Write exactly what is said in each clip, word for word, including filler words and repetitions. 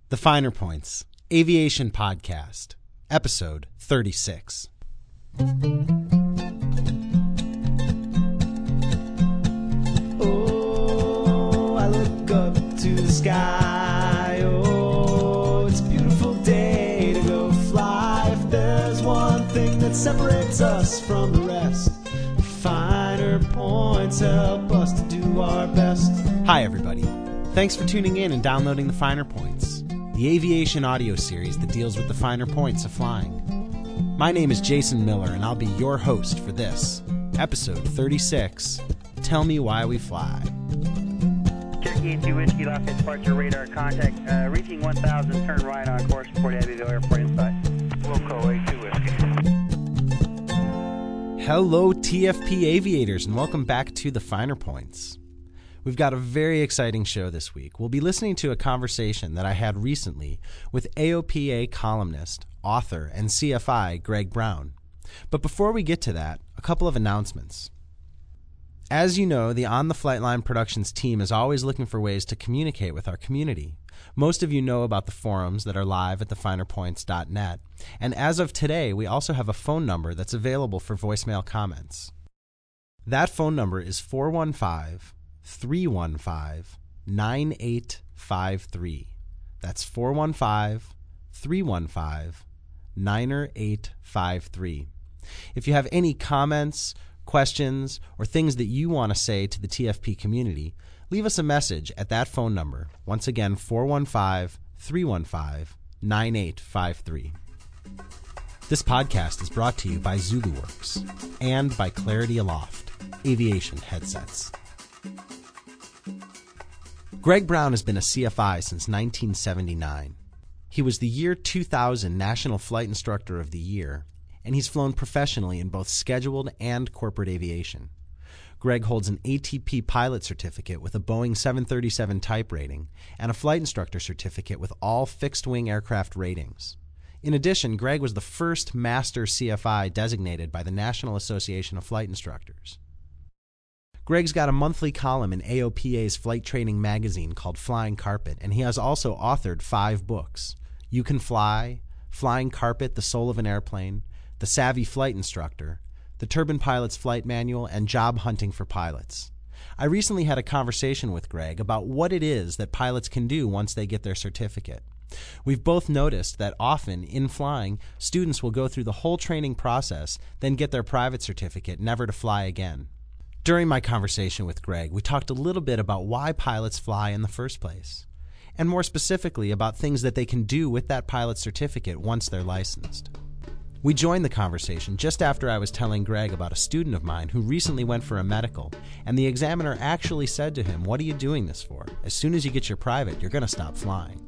The Finer Points, Aviation Podcast, Episode thirty-six. Oh, I look up to the sky. Oh, it's a beautiful day to go fly. If there's one thing that separates us from the rest, the finer points help us to do our best. Hi, everybody. Thanks for tuning in and downloading The Finer Points, the aviation audio series that deals with the finer points of flying. My name is Jason Miller, and I'll be your host for this, Episode thirty-six, Tell Me Why We Fly. Cherokee two Whiskey, Lafayette departure radar contact, uh, reaching one thousand, turn right on course, Port Abbeville Airport inside. Loco A two Whiskey. Hello, T F P aviators, and welcome back to The Finer Points. We've got a very exciting show this week. We'll be listening to a conversation that I had recently with A O P A columnist, author, and C F I Greg Brown. But before we get to that, a couple of announcements. As you know, the On the Flightline Productions team is always looking for ways to communicate with our community. Most of you know about the forums that are live at the finer points dot net, and as of today, we also have a phone number that's available for voicemail comments. That phone number is four one five, three one five, nine eight five three. That's four one five, three one five, nine eight five three. If you have any comments, questions, or things that you want to say to the T F P community, leave us a message at that phone number. Once again, four one five, three one five, nine eight five three. This podcast is brought to you by ZuluWorks and by Clarity Aloft, aviation headsets. Greg Brown has been a C F I since nineteen seventy-nine. He was the year two thousand National Flight Instructor of the Year, and he's flown professionally in both scheduled and corporate aviation. Greg holds an A T P pilot certificate with a Boeing seven thirty-seven type rating and a flight instructor certificate with all fixed-wing aircraft ratings. In addition, Greg was the first master C F I designated by the National Association of Flight Instructors. Greg's got a monthly column in A O P A's flight training magazine called Flying Carpet, and he has also authored five books: You Can Fly, Flying Carpet, The Soul of an Airplane, The Savvy Flight Instructor, The Turbine Pilot's Flight Manual, and Job Hunting for Pilots. I recently had a conversation with Greg about what it is that pilots can do once they get their certificate. We've both noticed that often, in flying, students will go through the whole training process, then get their private certificate, never to fly again. During my conversation with Greg, we talked a little bit about why pilots fly in the first place, and more specifically about things that they can do with that pilot certificate once they're licensed. We joined the conversation just after I was telling Greg about a student of mine who recently went for a medical, and the examiner actually said to him, "What are you doing this for? As soon as you get your private, you're going to stop flying."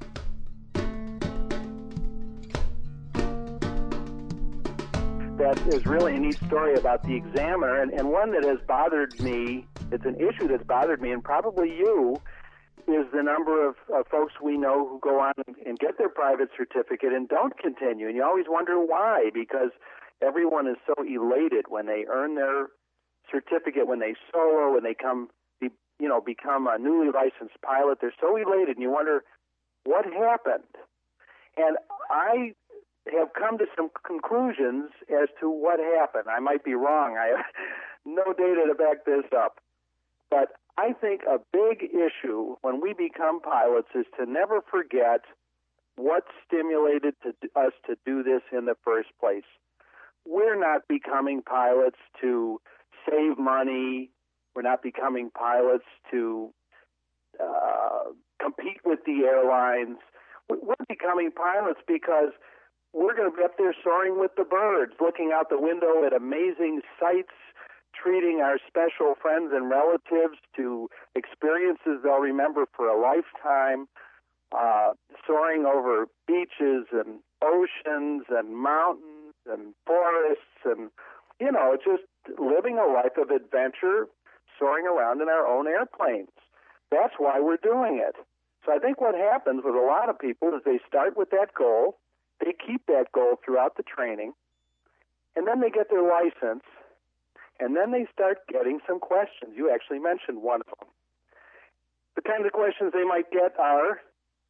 That is really a neat story about the examiner, and, and one that has bothered me. It's an issue that's bothered me, and probably you, is the number of uh, folks we know who go on and, and get their private certificate and don't continue. And you always wonder why, because everyone is so elated when they earn their certificate, when they solo, when they come, be, you know, become a newly licensed pilot. They're so elated, and you wonder what happened. And I have come to some conclusions as to what happened. I might be wrong. I have no data to back this up. But I think a big issue when we become pilots is to never forget what stimulated to, us to do this in the first place. We're not becoming pilots to save money. We're not becoming pilots to uh, compete with the airlines. We're becoming pilots because we're going to be up there soaring with the birds, looking out the window at amazing sights, treating our special friends and relatives to experiences they'll remember for a lifetime, uh, soaring over beaches and oceans and mountains and forests and, you know, just living a life of adventure, soaring around in our own airplanes. That's why we're doing it. So I think what happens with a lot of people is they start with that goal, they keep that goal throughout the training, and then they get their license, and then they start getting some questions. You actually mentioned one of them. The kinds of questions they might get are,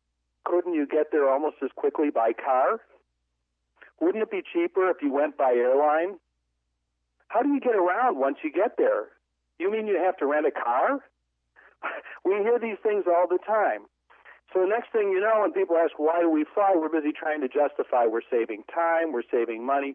couldn't you get there almost as quickly by car? Wouldn't it be cheaper if you went by airline? How do you get around once you get there? You mean you have to rent a car? We hear these things all the time. So the next thing you know, when people ask, why do we fly, we're busy trying to justify we're saving time, we're saving money.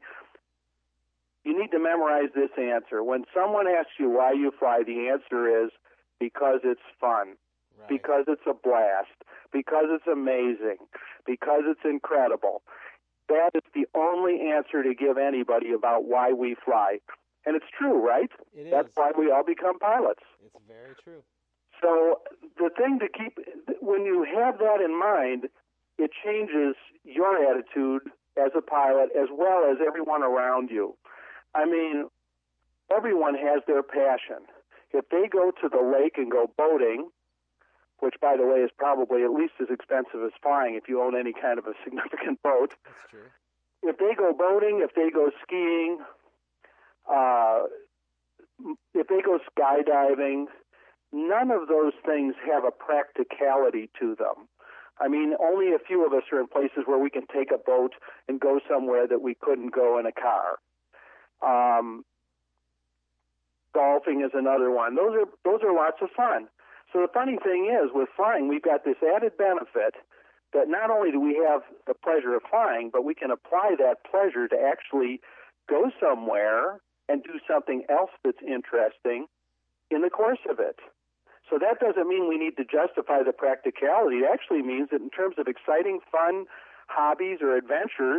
You need to memorize this answer. When someone asks you why you fly, the answer is because it's fun, right. Because it's a blast, because it's amazing, because it's incredible. That is the only answer to give anybody about why we fly. And it's true, right? It is. That's why we all become pilots. It's very true. So the thing to keep, when you have that in mind, it changes your attitude as a pilot as well as everyone around you. I mean, everyone has their passion. If they go to the lake and go boating, which, by the way, is probably at least as expensive as flying if you own any kind of a significant boat. That's true. If they go boating, if they go skiing, uh, if they go skydiving, none of those things have a practicality to them. I mean, only a few of us are in places where we can take a boat and go somewhere that we couldn't go in a car. Um, golfing is another one. Those are those are lots of fun. So the funny thing is, with flying, we've got this added benefit that not only do we have the pleasure of flying, but we can apply that pleasure to actually go somewhere and do something else that's interesting in the course of it. So that doesn't mean we need to justify the practicality. It actually means that in terms of exciting, fun hobbies or adventures,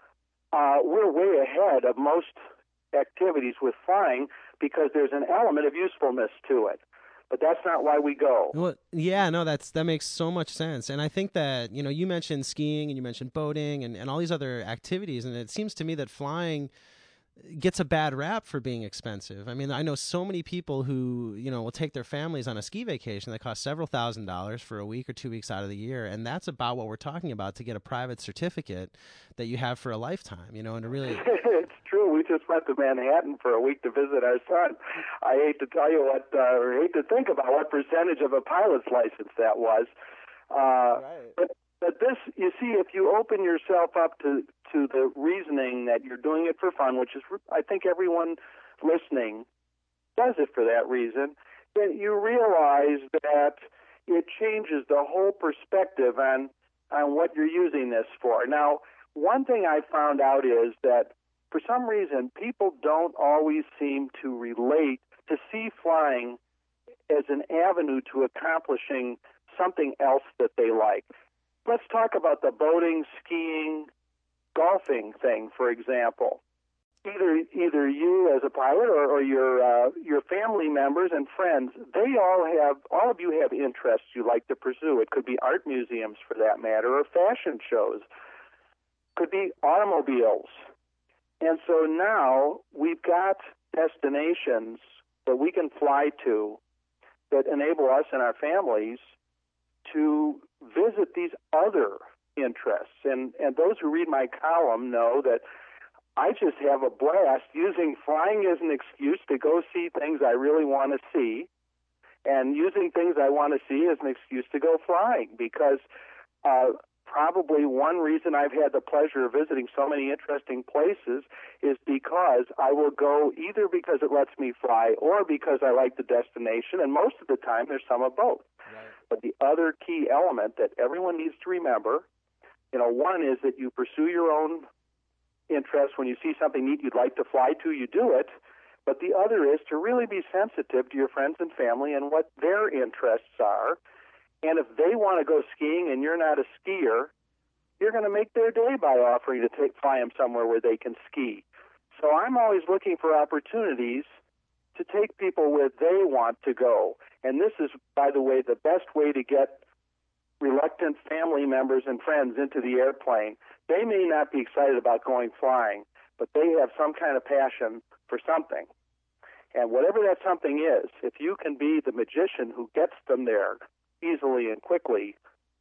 uh, we're way ahead of most activities with flying because there's an element of usefulness to it. But that's not why we go. Well, yeah, no, that's that makes so much sense. And I think that, you know, you mentioned skiing and you mentioned boating and, and all these other activities, and it seems to me that flying gets a bad rap for being expensive. I mean, I know so many people who, you know, will take their families on a ski vacation that costs several thousand dollars for a week or two weeks out of the year, and that's about what we're talking about to get a private certificate that you have for a lifetime, you know, and to really... It's true. We just went to Manhattan for a week to visit our son. I hate to tell you what, uh, or hate to think about what percentage of a pilot's license that was. Uh, right. But But this, you see, if you open yourself up to, to the reasoning that you're doing it for fun, which is, I think everyone listening does it for that reason, then you realize that it changes the whole perspective on, on what you're using this for. Now, one thing I found out is that for some reason, people don't always seem to relate, to see flying as an avenue to accomplishing something else that they like. Let's talk about the boating, skiing, golfing thing, for example. Either either you as a pilot or, or your uh, your family members and friends, they all have, all of you have interests you like to pursue. It could be art museums, for that matter, or fashion shows. Could be automobiles. And so now we've got destinations that we can fly to that enable us and our families to visit these other interests. And, and those who read my column know that I just have a blast using flying as an excuse to go see things I really want to see, and using things I want to see as an excuse to go flying, because uh, probably one reason I've had the pleasure of visiting so many interesting places is because I will go either because it lets me fly or because I like the destination, and most of the time there's some of both. Right. But the other key element that everyone needs to remember, you know, one is that you pursue your own interests. When you see something neat you'd like to fly to, you do it. But the other is to really be sensitive to your friends and family and what their interests are. And if they want to go skiing and you're not a skier, you're going to make their day by offering to take fly them somewhere where they can ski. So I'm always looking for opportunities to take people where they want to go. And this is, by the way, the best way to get reluctant family members and friends into the airplane. They may not be excited about going flying, but they have some kind of passion for something. And whatever that something is, if you can be the magician who gets them there easily and quickly,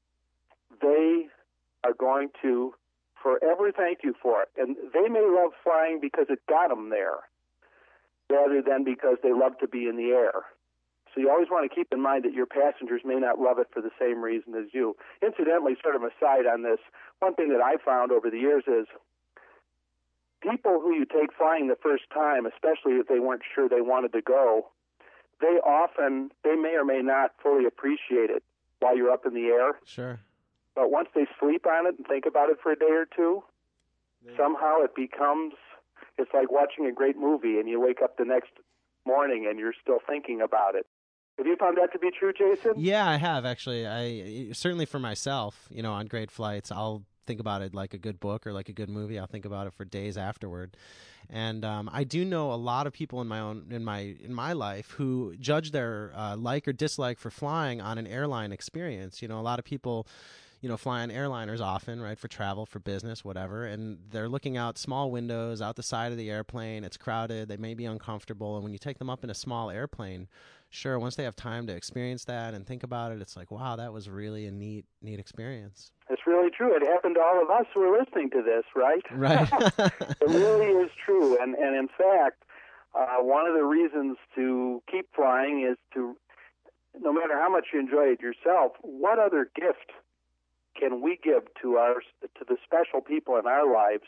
they are going to forever thank you for it. And they may love flying because it got them there, rather than because they love to be in the air. So you always want to keep in mind that your passengers may not love it for the same reason as you. Incidentally, sort of aside on this, one thing that I found over the years is people who you take flying the first time, especially if they weren't sure they wanted to go, they often, they may or may not fully appreciate it while you're up in the air. Sure. But once they sleep on it and think about it for a day or two, yeah. somehow it becomes, it's like watching a great movie and you wake up the next morning and you're still thinking about it. Have you found that to be true, Jason? Yeah, I have, actually. I certainly for myself, you know, on great flights, I'll think about it like a good book or like a good movie. I'll think about it for days afterward. And um, I do know a lot of people in my own in my in my life who judge their uh, like or dislike for flying on an airline experience. You know, a lot of people, you know, fly on airliners often, right, for travel, for business, whatever, and they're looking out small windows out the side of the airplane. It's crowded. They may be uncomfortable. And when you take them up in a small airplane, sure, once they have time to experience that and think about it, it's like, wow, that was really a neat, neat experience. It's really true. It happened to all of us who are listening to this, right? Right. It really is true. And, and in fact, uh, one of the reasons to keep flying is to, no matter how much you enjoy it yourself, what other gift can we give to our to the special people in our lives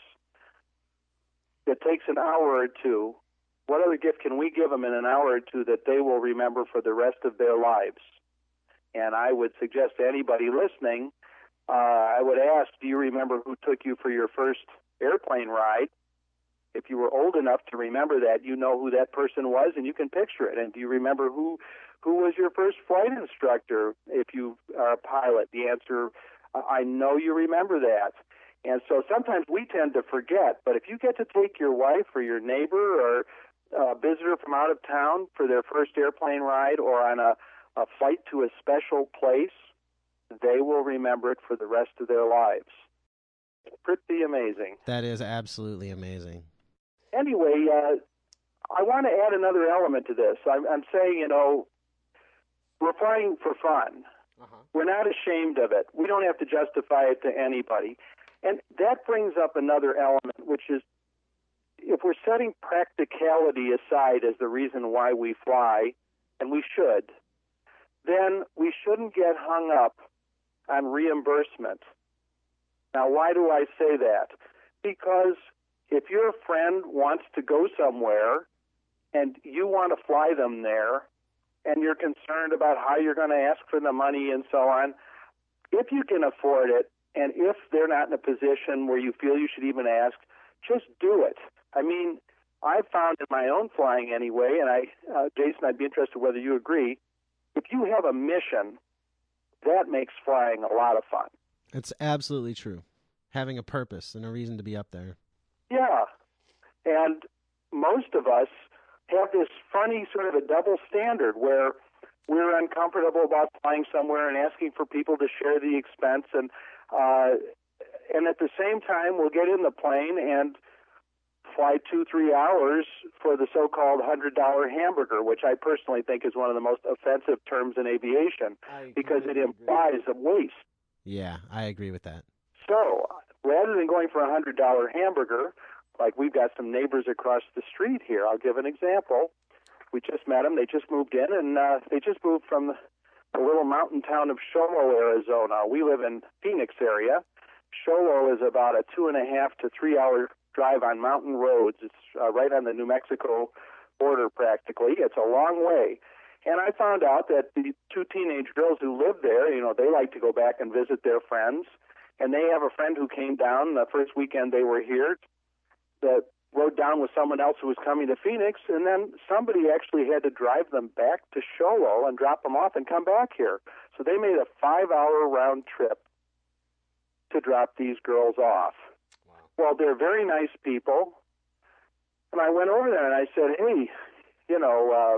that takes an hour or two? What other gift can we give them in an hour or two that they will remember for the rest of their lives? And I would suggest to anybody listening, uh, I would ask, do you remember who took you for your first airplane ride? If you were old enough to remember that, you know who that person was and you can picture it. And do you remember who who was your first flight instructor if you are a pilot? The answer, I know you remember that. And so sometimes we tend to forget, but if you get to take your wife or your neighbor or a visitor from out of town for their first airplane ride or on a, a flight to a special place, they will remember it for the rest of their lives. Pretty amazing. That is absolutely amazing. Anyway, uh, I want to add another element to this. I'm, I'm saying, you know, we're flying for fun. Uh-huh. We're not ashamed of it. We don't have to justify it to anybody. And that brings up another element, which is if we're setting practicality aside as the reason why we fly, and we should, then we shouldn't get hung up on reimbursement. Now, why do I say that? Because if your friend wants to go somewhere and you want to fly them there and you're concerned about how you're going to ask for the money and so on, if you can afford it and if they're not in a position where you feel you should even ask, just do it. I mean, I've found in my own flying anyway, and I, uh, Jason, I'd be interested whether you agree, if you have a mission, that makes flying a lot of fun. It's absolutely true. Having a purpose and a reason to be up there. Yeah. And most of us have this funny sort of a double standard where we're uncomfortable about flying somewhere and asking for people to share the expense. And, uh, and at the same time, we'll get in the plane and fly two, three hours for the so-called one hundred dollar hamburger, which I personally think is one of the most offensive terms in aviation because it implies a waste. Yeah, I agree with that. So rather than going for a one hundred dollar hamburger, like we've got some neighbors across the street here, I'll give an example. We just met them. They just moved in, and uh, they just moved from the, the little mountain town of Show Low, Arizona. We live in Phoenix area. Show Low is about a two and a half to three hour drive on mountain roads. It's uh, right on the New Mexico border practically. It's a long way. And I found out that the two teenage girls who live there, you know, they like to go back and visit their friends. And they have a friend who came down the first weekend they were here that rode down with someone else who was coming to Phoenix. And then somebody actually had to drive them back to Show Low and drop them off and come back here. So they made a five-hour round trip to drop these girls off. Well, they're very nice people. And I went over there and I said, hey, you know,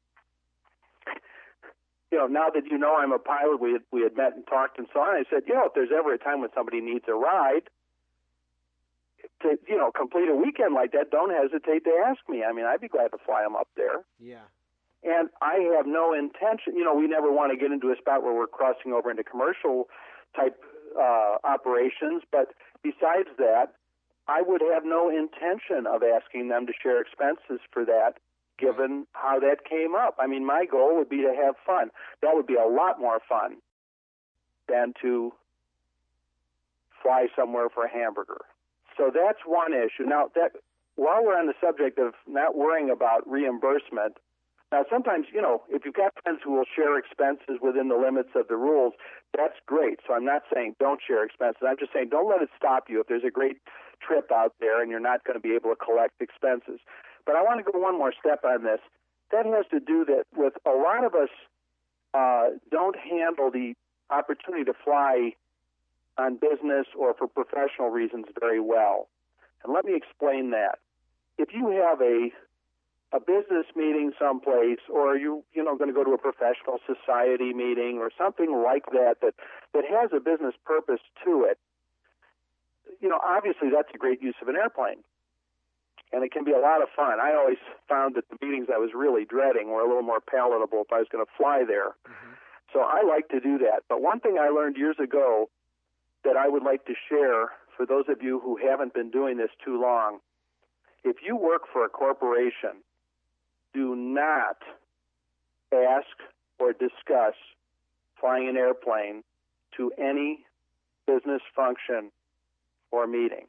uh, you know, now that you know I'm a pilot, we had, we had met and talked and so on. I said, you know, if there's ever a time when somebody needs a ride to, you know, complete a weekend like that, don't hesitate to ask me. I mean, I'd be glad to fly them up there. Yeah. And I have no intention, you know, we never want to get into a spot where we're crossing over into commercial type uh, operations. But besides that, I would have no intention of asking them to share expenses for that given how that came up. I mean, my goal would be to have fun. That would be a lot more fun than to fly somewhere for a hamburger. So that's one issue. Now, that while we're on the subject of not worrying about reimbursement, now sometimes, you know, if you've got friends who will share expenses within the limits of the rules, that's great. So I'm not saying don't share expenses. I'm just saying don't let it stop you if there's a great trip out there and you're not going to be able to collect expenses. But I want to go one more step on this. That has to do that with a lot of us uh, don't handle the opportunity to fly on business or for professional reasons very well. And let me explain that. If you have a a business meeting someplace, or you you know going to go to a professional society meeting or something like that that that has a business purpose to it, you know, obviously that's a great use of an airplane. And it can be a lot of fun. I always found that the meetings I was really dreading were a little more palatable if I was going to fly there. Mm-hmm. So I like to do that. But one thing I learned years ago that I would like to share for those of you who haven't been doing this too long, if you work for a corporation, do not ask or discuss flying an airplane to any business function or meeting.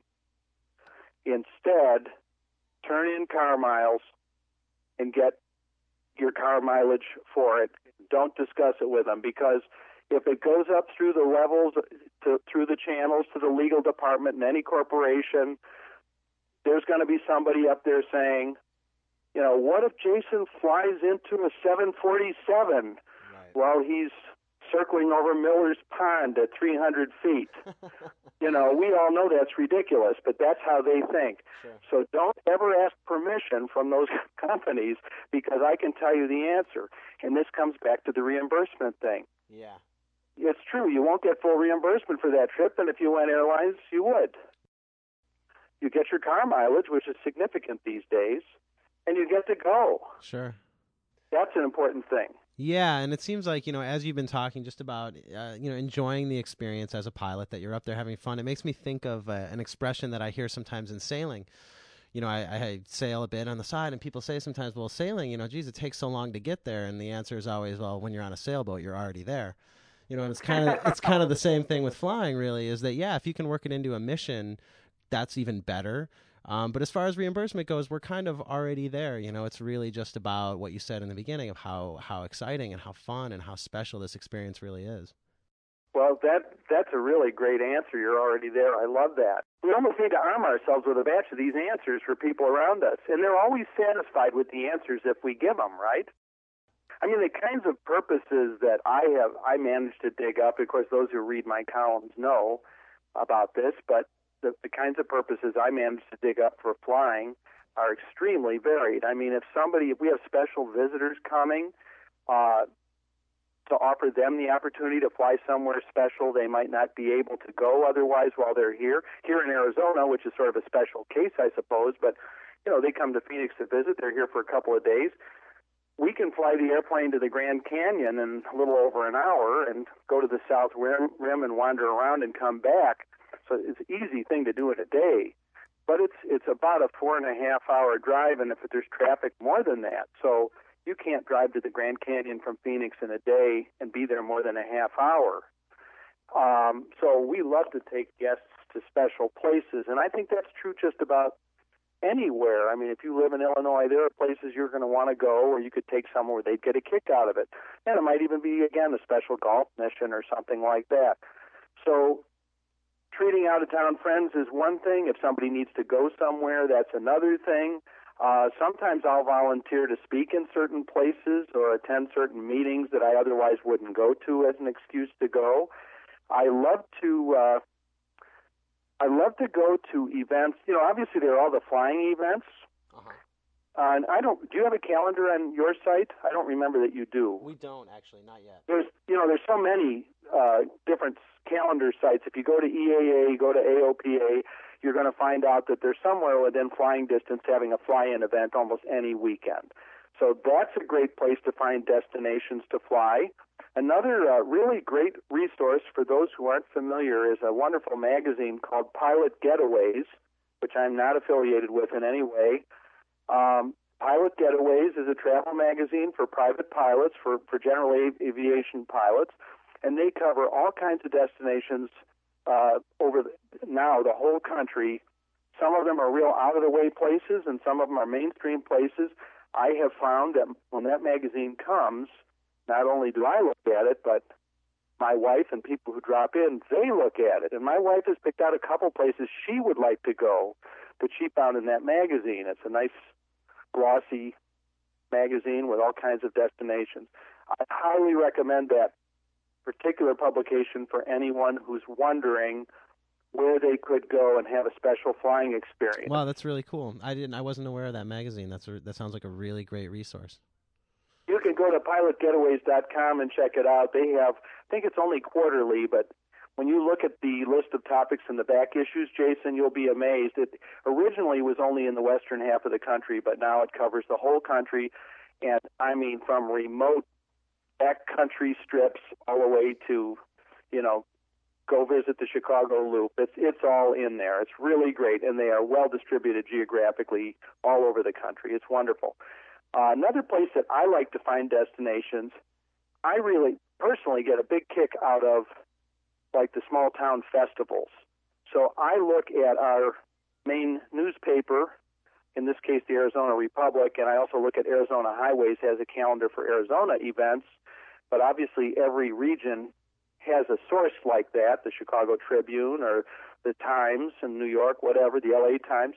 Instead, turn in car miles and get your car mileage for it. Don't discuss it with them, because if it goes up through the levels, to, through the channels to the legal department in any corporation, there's going to be somebody up there saying, you know, what if Jason flies into a seven forty-seven right. while he's circling over Miller's Pond at three hundred feet? You know, we all know that's ridiculous, but that's how they think. Sure. So don't ever ask permission from those companies, because I can tell you the answer. And this comes back to the reimbursement thing. Yeah. It's true. You won't get full reimbursement for that trip, and if you went airlines, you would. You get your car mileage, which is significant these days, and you get to go. Sure. That's an important thing. Yeah, and it seems like, you know, as you've been talking just about, uh, you know, enjoying the experience as a pilot, that you're up there having fun, it makes me think of uh, an expression that I hear sometimes in sailing. You know, I, I sail a bit on the side, and people say sometimes, well, sailing, you know, geez, it takes so long to get there. And the answer is always, well, when you're on a sailboat, you're already there. You know, and it's kind of it's kind of the same thing with flying, really, is that, yeah, if you can work it into a mission, that's even better. Um, but as far as reimbursement goes, we're kind of already there. You know, it's really just about what you said in the beginning of how, how exciting and how fun and how special this experience really is. Well, that that's a really great answer. You're already there. I love that. We almost need to arm ourselves with a batch of these answers for people around us. And they're always satisfied with the answers if we give them, right? I mean, the kinds of purposes that I have, I managed to dig up. Of course, those who read my columns know about this, but the, the kinds of purposes I managed to dig up for flying are extremely varied. I mean, if somebody, if we have special visitors coming, uh, to offer them the opportunity to fly somewhere special they might not be able to go otherwise while they're here. Here in Arizona, which is sort of a special case, I suppose, but, you know, they come to Phoenix to visit. They're here for a couple of days. We can fly the airplane to the Grand Canyon in a little over an hour and go to the South Rim, rim and wander around and come back. So it's an easy thing to do in a day. But it's it's about a four and a half hour drive, and if there's traffic, more than that. So you can't drive to the Grand Canyon from Phoenix in a day and be there more than a half hour. Um, so we love to take guests to special places, and I think that's true just about anywhere. I mean, if you live in Illinois, there are places you're going to want to go, or you could take somewhere where they'd get a kick out of it. And it might even be, again, a special golf mission or something like that. So treating out-of-town friends is one thing. If somebody needs to go somewhere, that's another thing. Uh, sometimes I'll volunteer to speak in certain places or attend certain meetings that I otherwise wouldn't go to as an excuse to go. I love to uh, I love to go to events. You know, obviously there are all the flying events. Uh-huh. Uh, and I don't. Do you have a calendar on your site? I don't remember that you do. We don't actually, not yet. There's, you know, there's so many uh, different calendar sites. If you go to E A A, go to A O P A, you're going to find out that there's somewhere within flying distance having a fly-in event almost any weekend. So that's a great place to find destinations to fly. Another uh, really great resource for those who aren't familiar is a wonderful magazine called Pilot Getaways, which I'm not affiliated with in any way. Um, Pilot Getaways is a travel magazine for private pilots, for, for general av- aviation pilots, and they cover all kinds of destinations uh, over the, now the whole country. Some of them are real out-of-the-way places, and some of them are mainstream places. I have found that when that magazine comes, not only do I look at it, but my wife and people who drop in, they look at it. And my wife has picked out a couple places she would like to go that she found in that magazine. It's a nice, glossy magazine with all kinds of destinations. I highly recommend that particular publication for anyone who's wondering where they could go and have a special flying experience. Wow, that's really cool. I didn't. I wasn't aware of that magazine. That's a, that sounds like a really great resource. You can go to pilot getaways dot com and check it out. They have, I think it's only quarterly, but when you look at the list of topics in the back issues, Jason, you'll be amazed. It originally was only in the western half of the country, but now it covers the whole country, and I mean from remote backcountry strips all the way to, you know, go visit the Chicago Loop. It's it's all in there. It's really great, and they are well distributed geographically all over the country. It's wonderful. Uh, another place that I like to find destinations, I really personally get a big kick out of, like the small town festivals. So I look at our main newspaper, in this case the Arizona Republic, and I also look at Arizona Highways has a calendar for Arizona events, but obviously every region has a source like that, the Chicago Tribune or the Times in New York, whatever, the L A Times.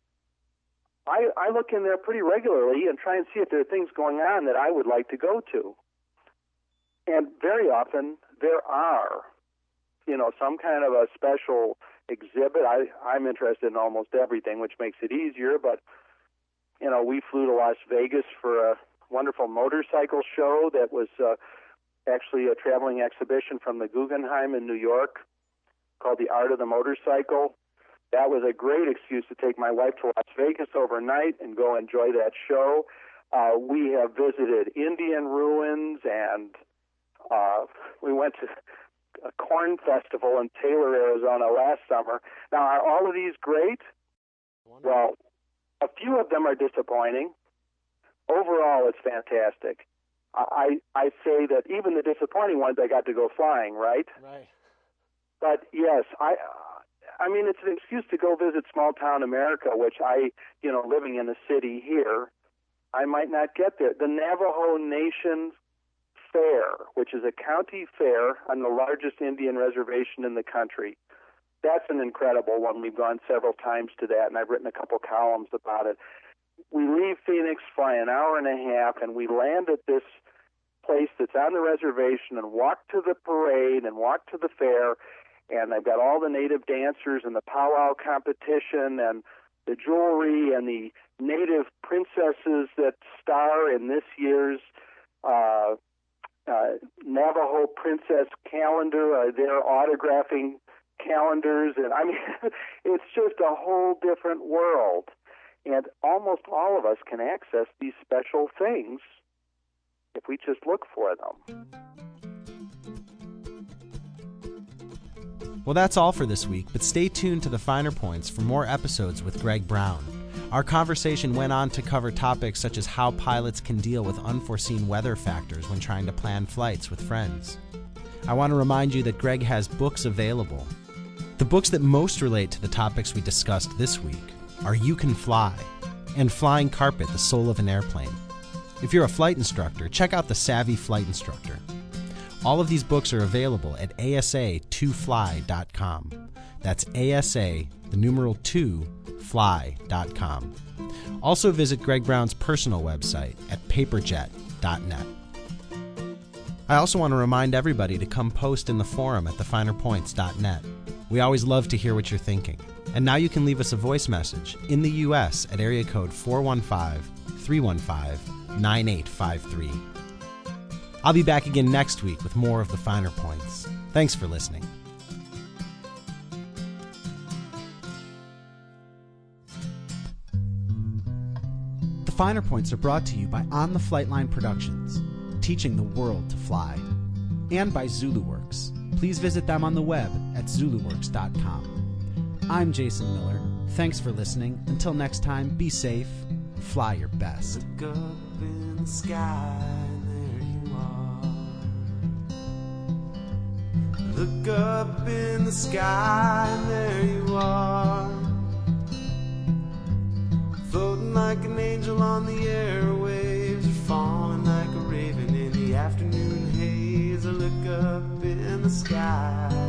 I, I look in there pretty regularly and try and see if there are things going on that I would like to go to. And very often there are, you know, some kind of a special exhibit. I, I'm interested in almost everything, which makes it easier, but, you know, we flew to Las Vegas for a wonderful motorcycle show that was uh, actually a traveling exhibition from the Guggenheim in New York called The Art of the Motorcycle. That was a great excuse to take my wife to Las Vegas overnight and go enjoy that show. Uh, we have visited Indian ruins, and uh, we went to a corn festival in Taylor, Arizona last summer. Now, are all of these great? Well, a few of them are disappointing. Overall, it's fantastic. I I say that even the disappointing ones, I got to go flying, right? Right. But yes, I I mean, it's an excuse to go visit small town America, which I, you know, living in a city here, I might not get there. The Navajo Nation Fair, which is a county fair on the largest Indian reservation in the country. That's an incredible one. We've gone several times to that, and I've written a couple columns about it. We leave Phoenix, fly an hour and a half, and we land at this place that's on the reservation and walk to the parade and walk to the fair, and they've got all the native dancers and the powwow competition and the jewelry and the native princesses that star in this year's uh, uh, Navajo Princess calendar are there autographing calendars. And I mean, it's just a whole different world. And almost all of us can access these special things if we just look for them. Well, that's all for this week, but stay tuned to the Finer Points for more episodes with Greg Brown. Our conversation went on to cover topics such as how pilots can deal with unforeseen weather factors when trying to plan flights with friends. I want to remind you that Greg has books available. The books that most relate to the topics we discussed this week are You Can Fly and Flying Carpet, the Soul of an Airplane. If you're a flight instructor, check out The Savvy Flight Instructor. All of these books are available at A S A two fly dot com. That's A S A, the numeral two, fly dot com. Also visit Greg Brown's personal website at paperjet dot net. I also want to remind everybody to come post in the forum at the finer points dot net. We always love to hear what you're thinking. And now you can leave us a voice message in the U S at area code four one five, three one five, nine eight five three. I'll be back again next week with more of the Finer Points. Thanks for listening. The Finer Points are brought to you by On the Flight Line Productions, teaching the world to fly, and by ZuluWorks. Please visit them on the web at zulu works dot com. I'm Jason Miller. Thanks for listening. Until next time, be safe, Fly your best. Look up in the sky, and there you are. Look up in the sky, and there you are. Floating like an angel on the airwaves, you're falling like a raven in the afternoon haze. I look up in the sky.